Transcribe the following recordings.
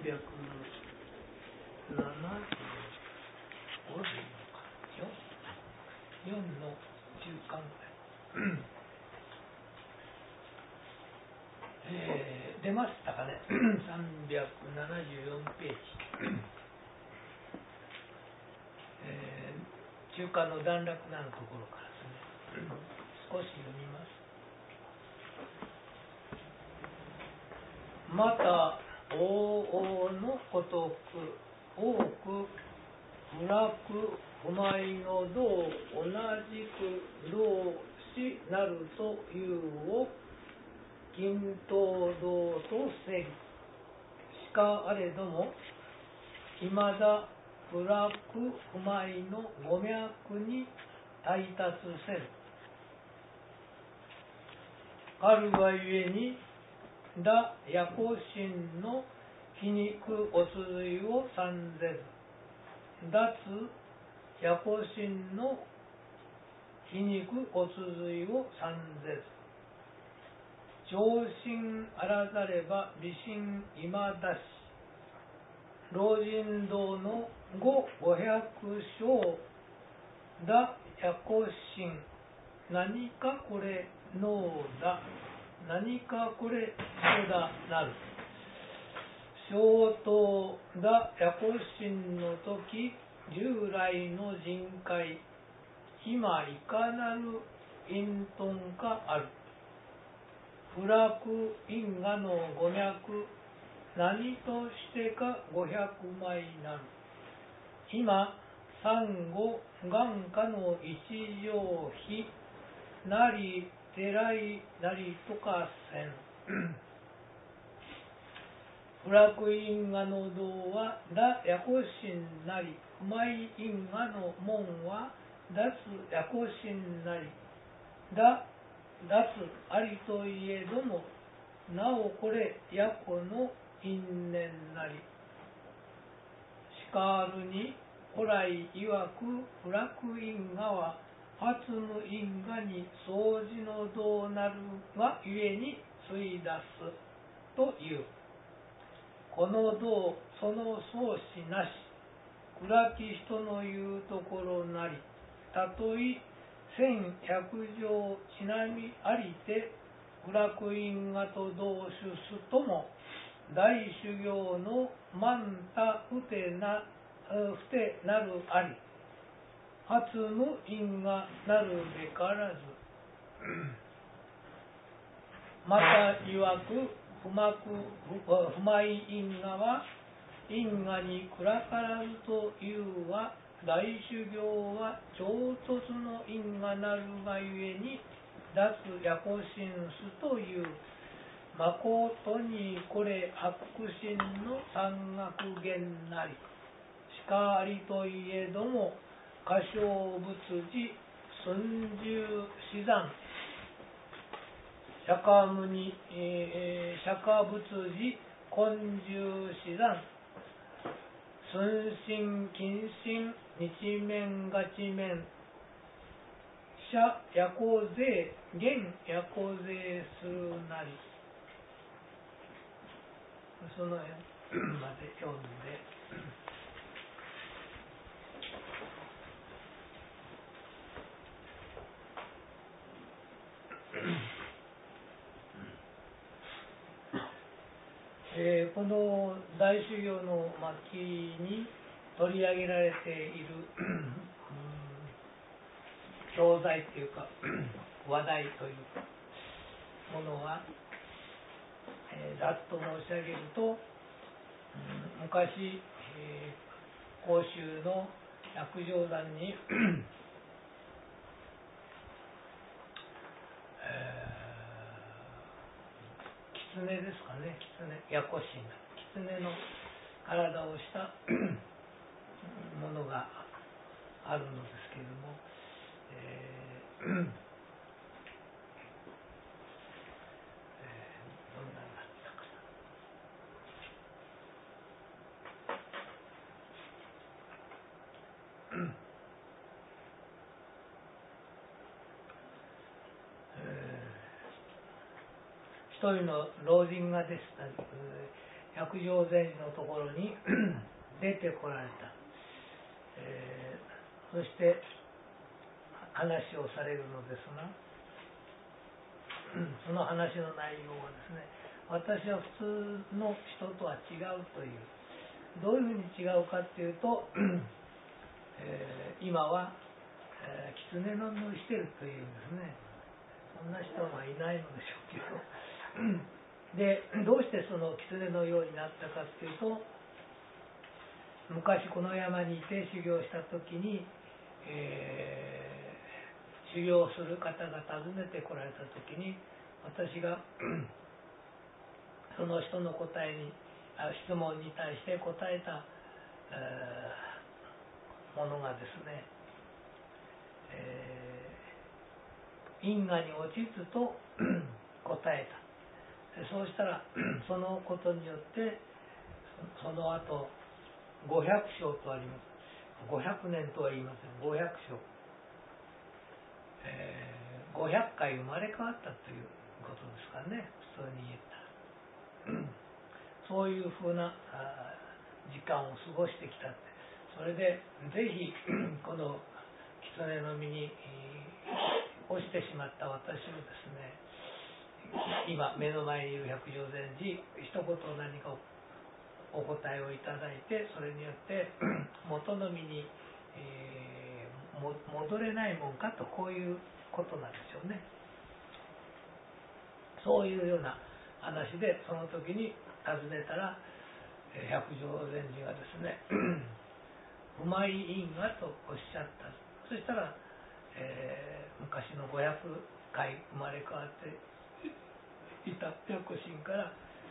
4の中間ぐらい出ましたかね。374ページ中間の段落なのところからですね。少し読みます。また往々のごとく多く不落不昧の道同じく同しなるというを均等道とせり。しかあれどもいまだ不落不昧の語脈に対達せる。あるがゆえに打夜行心の皮肉お続いを三ぜず。脱夜行心の皮肉お続いを三ぜず。上心あらざれば美心今だし。老人道の500章だ夜行心。何かこれ脳だ。何かこれ書だなる。小等だ夜行心の時従来の人海。今いかなる隠遁かある。不落因果の語脈。何としてか500枚なる。今産後眼下の一乗比なりてらいなりとかせん。不落因果の道は打夜行心なり。不昧因果の門は脱夜行心なり。脱ありといえどもなおこれ夜行の因縁なり。しかるに古来曰く不落因果は発無因果に相似の道なるがゆえについ出すという。この道その相思なし。暗き人の言うところなり。たとえ1100条ちなみありて不落因果と同種すとも大修行の万多不てなるあり。発無因果なるべからず。また曰く不昧因果は因果に暗からずというは大修行は超突の因果なるがゆえに脱夜行心すという。まことにこれ悪心の三学言なり。しかありといえども過小仏寺寸十四山釈迦無に釈迦仏寺根十四山寸心近心日面ガチ面社夜行税現夜行税するなり。その辺まで読んでこの大修行の末期に取り上げられている教材というか話題というものは、ざっと申し上げると、昔、甲州の薬上山に狐ですかね、夜行神狐の体をしたものがあるのですけれども、どんなになったかな。一人の老人がですね、 百丈禅師のところに出てこられた、そして話をされるのですが、その話の内容はですね、私は普通の人とは違うという、どういうふうに違うかっていうと、今は、狐の実をしてるというんですね。そんな人はいないのでしょうけどで、どうしてその狐のようになったかっていうと、昔この山にいて修行した時に、修行する方が訪ねてこられた時に、私がその人の答えに質問に対して答えた、ものがですね、因果に落ちずと答えた。そうしたらそのことによってその後500章とあります。500年とは言いません。500章、500回生まれ変わったということですからね、普通に言ったらそういうふうな時間を過ごしてきたって。それでぜひこの狐の実に落ちてしまった私をですね、今目の前にいる百丈禅師、一言何かお答えをいただいて、それによって元の身に、戻れないもんかと、こういうことなんでしょうね。そういうような話で、その時に尋ねたら百丈禅師がですねうまい因果とおっしゃった。そしたら、昔の500回生まれ変わっていた薬師から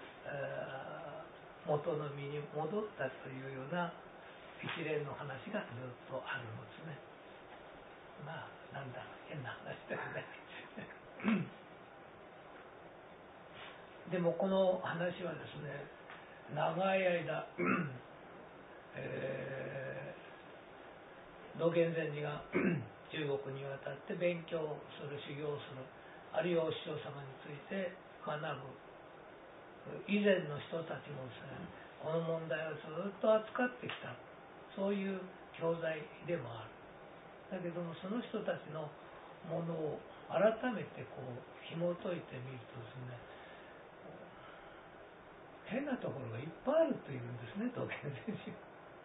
元の身に戻ったというような一連の話がずっとあるのですね。まあなんだ変な話ですねでもこの話はですね、長い間道元禅師が中国に渡って勉強する、修行する、あるいはお師匠様について学ぶ以前の人たちもですね、この問題をずっと扱ってきた、そういう教材でもある。だけどもその人たちのものを改めてこう紐解いてみるとですね、変なところがいっぱいあるというんですね、道元禅師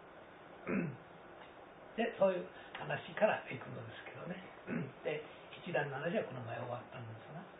で、そういう話からいくのですけどねで、一段の話はこの前終わったんですが